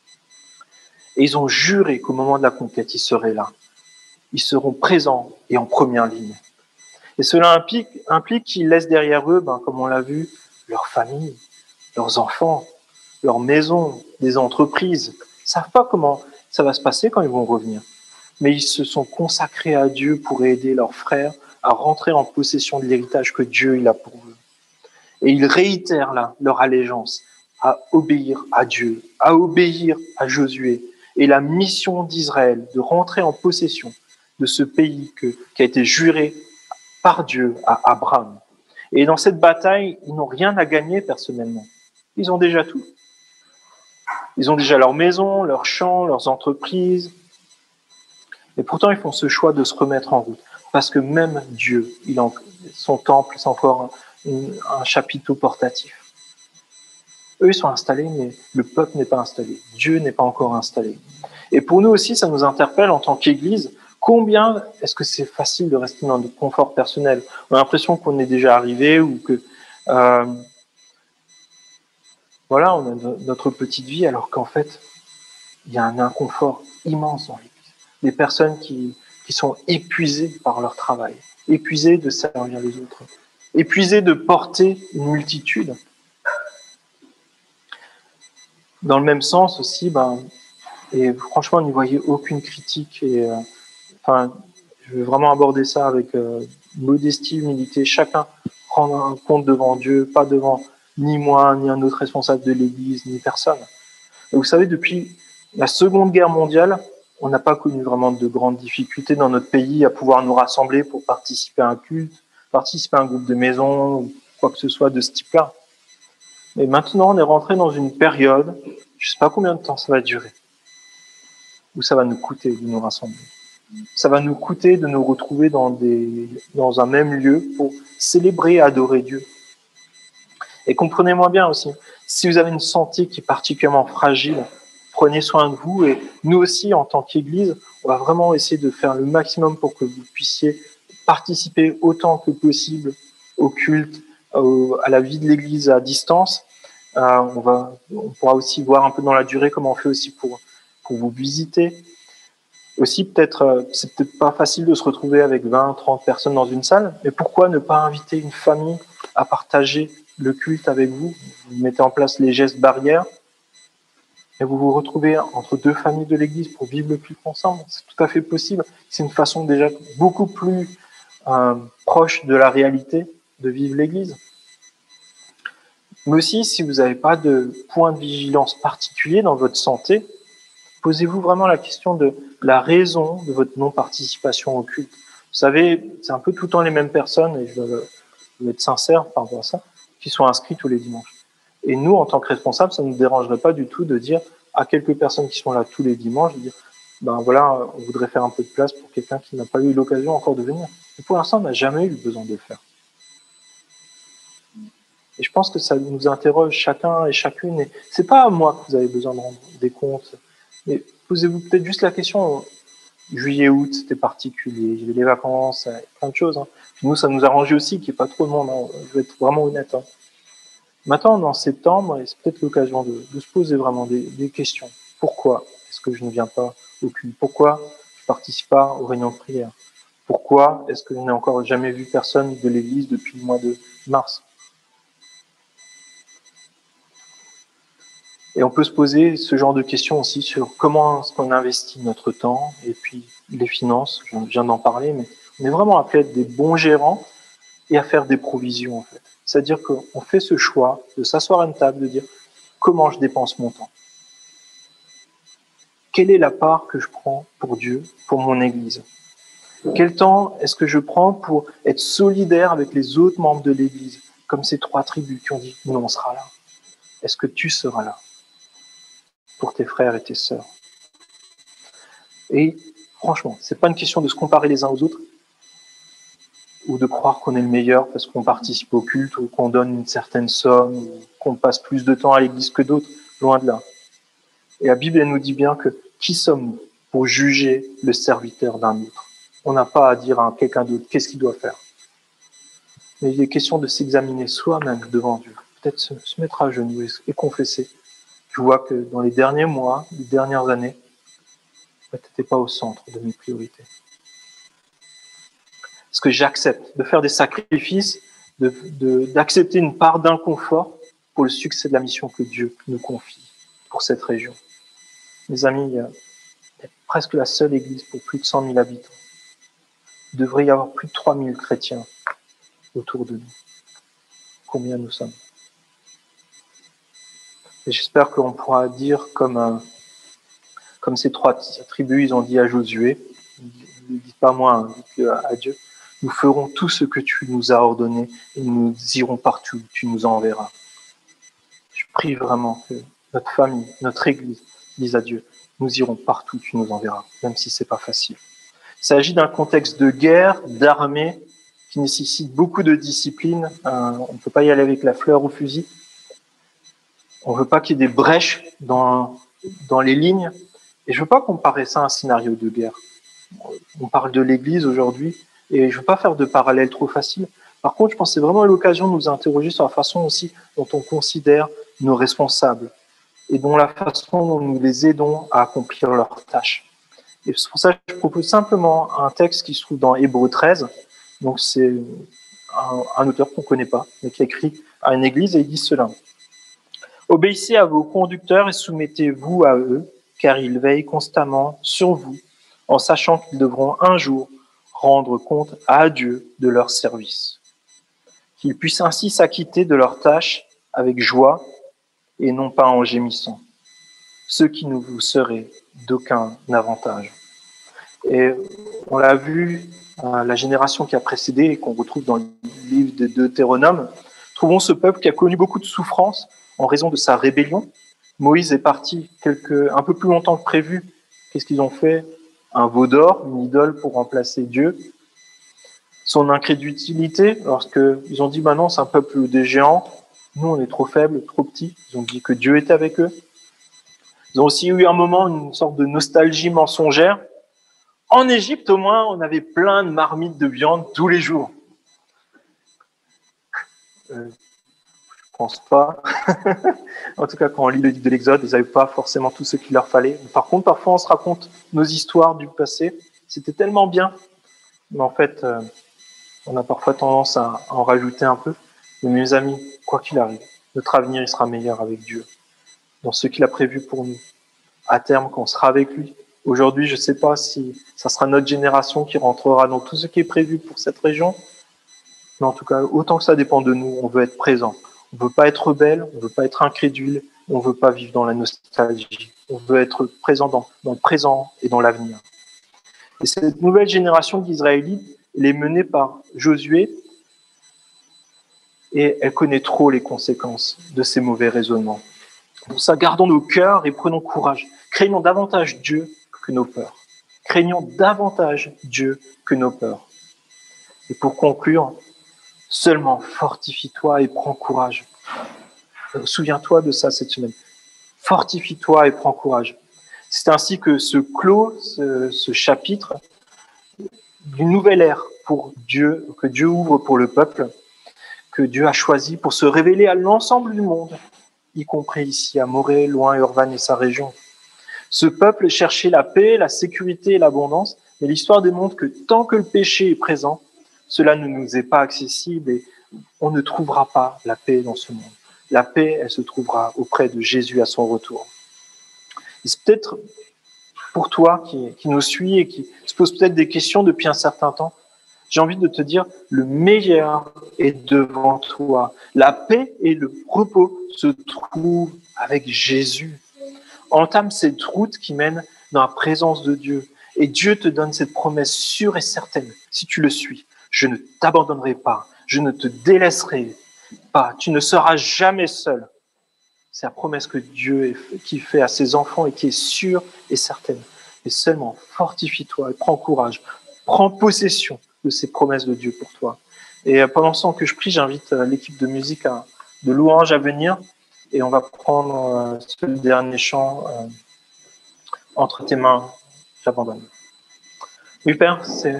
Et ils ont juré qu'au moment de la conquête, ils seraient là. Ils seront présents et en première ligne. Et cela implique, implique qu'ils laissent derrière eux, ben, comme on l'a vu, leur famille, leurs enfants, leurs maisons, des entreprises. Ils ne savent pas comment ça va se passer quand ils vont revenir. Mais ils se sont consacrés à Dieu pour aider leurs frères à rentrer en possession de l'héritage que Dieu il a pour eux. Et ils réitèrent là leur allégeance à obéir à Dieu, à obéir à Josué, et la mission d'Israël de rentrer en possession de ce pays que, qui a été juré par Dieu à Abraham. Et dans cette bataille, ils n'ont rien à gagner personnellement. Ils ont déjà tout. Ils ont déjà leur maison, leurs champs, leurs entreprises. Et pourtant, ils font ce choix de se remettre en route. Parce que même Dieu, il en, son temple, c'est encore un, un chapiteau portatif. Eux, ils sont installés, mais le peuple n'est pas installé. Dieu n'est pas encore installé. Et pour nous aussi, ça nous interpelle en tant qu'Église. Combien est-ce que c'est facile de rester dans notre confort personnel ? On a l'impression qu'on est déjà arrivé ou que euh, voilà, on a notre petite vie, alors qu'en fait, il y a un inconfort immense dans l'Église. Des personnes qui, qui sont épuisées par leur travail, épuisées de servir les autres, épuisées de porter une multitude. Dans le même sens aussi, ben, et franchement, n'y voyez aucune critique. Et, euh, enfin, je veux vraiment aborder ça avec euh, modestie, humilité. Chacun prendre un compte devant Dieu, pas devant ni moi, ni un autre responsable de l'Église, ni personne. Et vous savez, depuis la Seconde Guerre mondiale, on n'a pas connu vraiment de grandes difficultés dans notre pays à pouvoir nous rassembler pour participer à un culte, participer à un groupe de maison, ou quoi que ce soit de ce type-là. Mais maintenant, on est rentré dans une période, je ne sais pas combien de temps ça va durer, où ça va nous coûter de nous rassembler. Ça va nous coûter de nous retrouver dans, des, dans un même lieu pour célébrer et adorer Dieu. Et comprenez-moi bien aussi, si vous avez une santé qui est particulièrement fragile, prenez soin de vous. Et nous aussi, en tant qu'Église, on va vraiment essayer de faire le maximum pour que vous puissiez participer autant que possible au culte, au, à la vie de l'Église à distance. Euh, on, va, on pourra aussi voir un peu dans la durée comment on fait aussi pour, pour vous visiter. Aussi, peut-être, euh, c'est peut-être pas facile de se retrouver avec vingt, trente personnes dans une salle, mais pourquoi ne pas inviter une famille à partager le culte avec vous? Vous mettez en place les gestes barrières et vous vous retrouvez entre deux familles de l'Église pour vivre le culte ensemble. C'est tout à fait possible. C'est une façon déjà beaucoup plus euh, proche de la réalité de vivre l'Église. Mais aussi, si vous n'avez pas de point de vigilance particulier dans votre santé, posez-vous vraiment la question de la raison de votre non-participation au culte. Vous savez, c'est un peu tout le temps les mêmes personnes, et je veux être sincère par rapport à ça, qui sont inscrits tous les dimanches. Et nous, en tant que responsables, ça ne nous dérangerait pas du tout de dire à quelques personnes qui sont là tous les dimanches, de dire, ben voilà, on voudrait faire un peu de place pour quelqu'un qui n'a pas eu l'occasion encore de venir. Et pour l'instant, on n'a jamais eu besoin de le faire. Et je pense que ça nous interroge chacun et chacune. Et c'est pas à moi que vous avez besoin de rendre des comptes. Mais posez-vous peut-être juste la question, juillet, août, c'était particulier, il y avait les vacances, plein de choses. Hein. Puis nous, ça nous arrangeait aussi qu'il n'y ait pas trop de monde, hein. Je vais être vraiment honnête. Hein. Maintenant, en septembre, c'est peut-être l'occasion de, de se poser vraiment des, des questions. Pourquoi est-ce que je ne viens pas au culte? Pourquoi je ne participe pas aux réunions de prière? Pourquoi est-ce que je n'ai encore jamais vu personne de l'Église depuis le mois de mars? Et on peut se poser ce genre de questions aussi sur comment est-ce qu'on investit notre temps et puis les finances, je viens d'en parler, mais on est vraiment appelé à être des bons gérants et à faire des provisions en fait. C'est-à-dire qu'on fait ce choix de s'asseoir à une table, de dire comment je dépense mon temps. Quelle est la part que je prends pour Dieu, pour mon Église? Quel temps est-ce que je prends pour être solidaire avec les autres membres de l'Église, comme ces trois tribus qui ont dit nous on sera là. Est-ce que tu seras là pour tes frères et tes sœurs? Et franchement, c'est pas une question de se comparer les uns aux autres ou de croire qu'on est le meilleur parce qu'on participe au culte ou qu'on donne une certaine somme ou qu'on passe plus de temps à l'église que d'autres, loin de là. Et la Bible, elle nous dit bien que qui sommes-nous pour juger le serviteur d'un autre? On n'a pas à dire à quelqu'un d'autre qu'est-ce qu'il doit faire. Mais il est question de s'examiner soi-même devant Dieu, peut-être se, se mettre à genoux et, et confesser. Je vois que dans les derniers mois, les dernières années, tu n'étais pas au centre de mes priorités. Est-ce que j'accepte de faire des sacrifices, de, de, d'accepter une part d'inconfort pour le succès de la mission que Dieu nous confie pour cette région? Mes amis, il y a presque la seule église pour plus de cent mille habitants. Il devrait y avoir plus de trois mille chrétiens autour de nous. Combien nous sommes? Et j'espère qu'on pourra dire comme, euh, comme ces trois tribus, ils ont dit à Josué, ne dites pas moi, hein, dites à Dieu, nous ferons tout ce que tu nous as ordonné et nous irons partout où tu nous enverras. Je prie vraiment que notre famille, notre église, dise à Dieu, nous irons partout où tu nous enverras, même si c'est pas facile. Il s'agit d'un contexte de guerre, d'armée, qui nécessite beaucoup de discipline. Euh, on ne peut pas y aller avec la fleur au fusil. On ne veut pas qu'il y ait des brèches dans, dans les lignes. Et je ne veux pas comparer ça à un scénario de guerre. On parle de l'Église aujourd'hui, et je ne veux pas faire de parallèle trop facile. Par contre, je pense que c'est vraiment l'occasion de nous interroger sur la façon aussi dont on considère nos responsables et dont la façon dont nous les aidons à accomplir leurs tâches. Et c'est pour ça que je propose simplement un texte qui se trouve dans Hébreux treize. Donc c'est un, un auteur qu'on ne connaît pas, mais qui a écrit à une église et il dit cela. Obéissez à vos conducteurs et soumettez-vous à eux, car ils veillent constamment sur vous, en sachant qu'ils devront un jour rendre compte à Dieu de leur service. Qu'ils puissent ainsi s'acquitter de leurs tâches avec joie et non pas en gémissant, ce qui ne vous serait d'aucun avantage. Et on l'a vu, la génération qui a précédé et qu'on retrouve dans le livre de Deutéronome, trouvons ce peuple qui a connu beaucoup de souffrances en raison de sa rébellion. Moïse est parti quelques, un peu plus longtemps que prévu. Qu'est-ce qu'ils ont fait? un veau d'or, une idole pour remplacer Dieu. Son incrédulité, lorsqu'ils ont dit bah non, c'est un peuple des géants, nous on est trop faibles, trop petits, ils ont dit que Dieu était avec eux. Ils ont aussi eu un moment, une sorte de nostalgie mensongère. En Égypte, au moins, on avait plein de marmites de viande tous les jours. Euh, je pense pas. En tout cas, quand on lit le livre de l'Exode, ils n'avaient pas forcément tout ce qu'il leur fallait. Par contre, parfois, on se raconte nos histoires du passé. C'était tellement bien. Mais en fait, euh, on a parfois tendance à, à en rajouter un peu. Mais mes amis, quoi qu'il arrive, notre avenir il sera meilleur avec Dieu, dans ce qu'il a prévu pour nous. À terme, quand on sera avec lui. Aujourd'hui, je ne sais pas si ça sera notre génération qui rentrera dans tout ce qui est prévu pour cette région. Mais en tout cas, autant que ça dépend de nous, on veut être présent. On ne veut pas être rebelle, on ne veut pas être incrédule, on ne veut pas vivre dans la nostalgie. On veut être présent dans, dans le présent et dans l'avenir. Et cette nouvelle génération d'Israélites, elle est menée par Josué et elle connaît trop les conséquences de ces mauvais raisonnements. Pour ça, gardons nos cœurs et prenons courage. Craignons davantage Dieu que nos peurs. Craignons davantage Dieu que nos peurs. Et pour conclure, seulement fortifie-toi et prends courage. Souviens-toi de ça cette semaine. Fortifie-toi et prends courage. C'est ainsi que se clôt ce, ce chapitre d'une nouvelle ère pour Dieu, que Dieu ouvre pour le peuple, que Dieu a choisi pour se révéler à l'ensemble du monde, y compris ici à Morée, loin Urvan et sa région. Ce peuple cherchait la paix, la sécurité et l'abondance, mais l'histoire démontre que tant que le péché est présent, cela ne nous est pas accessible et on ne trouvera pas la paix dans ce monde. La paix, elle se trouvera auprès de Jésus à son retour. Et c'est peut-être pour toi qui, qui nous suis et qui se pose peut-être des questions depuis un certain temps, j'ai envie de te dire, le meilleur est devant toi. La paix et le repos se trouvent avec Jésus. Entame cette route qui mène dans la présence de Dieu. Et Dieu te donne cette promesse sûre et certaine, si tu le suis. Je ne t'abandonnerai pas, je ne te délaisserai pas, tu ne seras jamais seul. C'est la promesse que Dieu qui fait à ses enfants et qui est sûre et certaine. Et seulement fortifie-toi et prends courage, prends possession de ces promesses de Dieu pour toi. Et pendant ce temps que je prie, j'invite l'équipe de musique à, de louange à venir et on va prendre ce dernier chant euh, entre tes mains, j'abandonne. Oui, Père, c'est,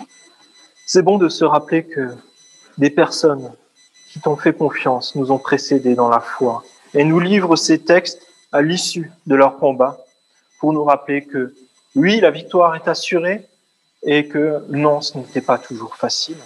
c'est bon de se rappeler que des personnes qui t'ont fait confiance nous ont précédés dans la foi et nous livrent ces textes à l'issue de leur combat pour nous rappeler que oui, la victoire est assurée et que non, ce n'était pas toujours facile.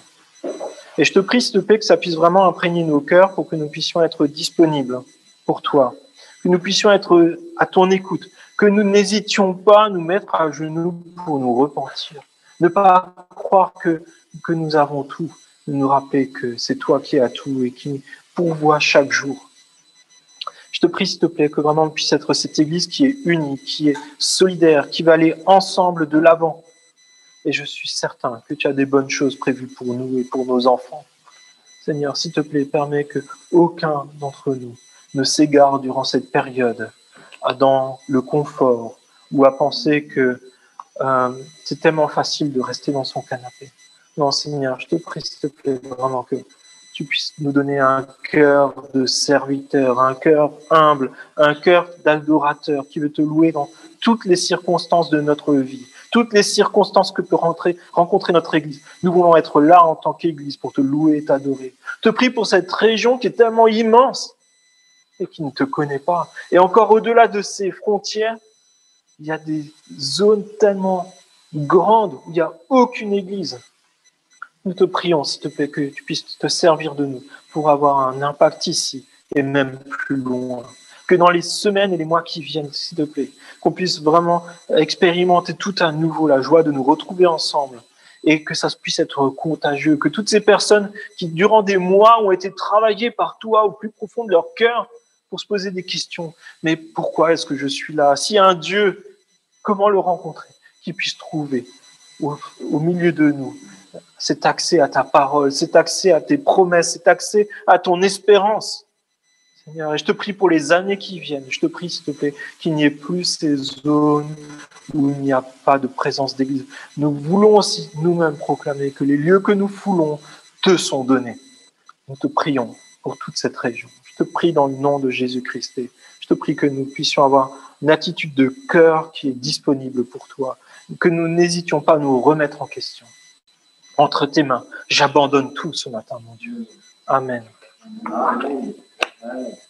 Et je te prie, s'il te plaît, que ça puisse vraiment imprégner nos cœurs pour que nous puissions être disponibles pour toi, que nous puissions être à ton écoute, que nous n'hésitions pas à nous mettre à genoux pour nous repentir, ne pas croire que, que nous avons tout, nous rappeler que c'est toi qui as tout et qui pourvoit chaque jour. Je te prie, s'il te plaît, que vraiment on puisse être cette Église qui est unie, qui est solidaire, qui va aller ensemble de l'avant. Et je suis certain que tu as des bonnes choses prévues pour nous et pour nos enfants. Seigneur, s'il te plaît, permets que aucun d'entre nous ne s'égare durant cette période dans le confort ou à penser que euh, c'est tellement facile de rester dans son canapé. Non, Seigneur, je te prie, s'il te plaît, vraiment que tu puisses nous donner un cœur de serviteur, un cœur humble, un cœur d'adorateur qui veut te louer dans toutes les circonstances de notre vie, toutes les circonstances que peut rentrer, rencontrer notre Église. Nous voulons être là en tant qu'Église pour te louer et t'adorer. Je te prie pour cette région qui est tellement immense et qui ne te connaît pas. Et encore au-delà de ces frontières, il y a des zones tellement grandes où il n'y a aucune Église. Nous te prions, s'il te plaît, que tu puisses te servir de nous pour avoir un impact ici et même plus loin. Que dans les semaines et les mois qui viennent, s'il te plaît, qu'on puisse vraiment expérimenter tout à nouveau la joie de nous retrouver ensemble et que ça puisse être contagieux, que toutes ces personnes qui, durant des mois, ont été travaillées par toi au plus profond de leur cœur pour se poser des questions. Mais pourquoi est-ce que je suis là? S'il y a un Dieu, comment le rencontrer? Qu'il puisse trouver au, au milieu de nous cet accès à ta parole, cet accès à tes promesses, cet accès à ton espérance. Seigneur. Et je te prie pour les années qui viennent. Je te prie, s'il te plaît, qu'il n'y ait plus ces zones où il n'y a pas de présence d'église. Nous voulons aussi nous-mêmes proclamer que les lieux que nous foulons te sont donnés. Nous te prions pour toute cette région. Je te prie dans le nom de Jésus-Christ. Et je te prie que nous puissions avoir une attitude de cœur qui est disponible pour toi. Que nous n'hésitions pas à nous remettre en question. Entre tes mains, j'abandonne tout ce matin, mon Dieu. Amen. Amen. Amen.